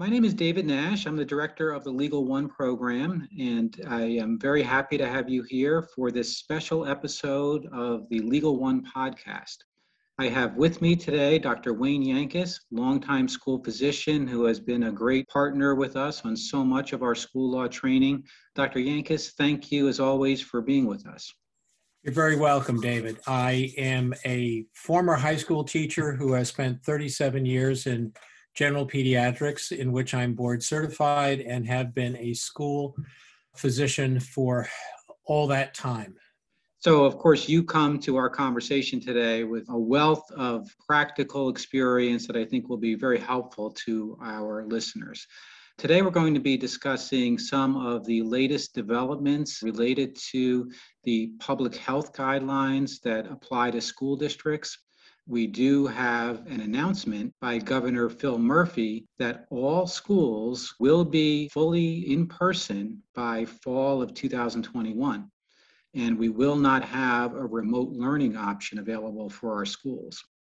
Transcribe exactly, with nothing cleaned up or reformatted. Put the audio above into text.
My name is David Nash. I'm the director of the Legal One program, and I am very happy to have you here for this special episode of the Legal One podcast. I have with me today Doctor Wayne Yankus, longtime school physician who has been a great partner with us on so much of our school law training. Doctor Yankus, thank you as always for being with us. You're very welcome, David. I am a former high school teacher who has spent thirty-seven years in general pediatrics, in which I'm board certified and have been a school physician for all that time. So, of course, you come to our conversation today with a wealth of practical experience that I think will be very helpful to our listeners. Today, we're going to be discussing some of the latest developments related to the public health guidelines that apply to school districts. We do have an announcement by Governor Phil Murphy that all schools will be fully in person by fall of two thousand twenty-one. And we will not have a remote learning option available for our schools.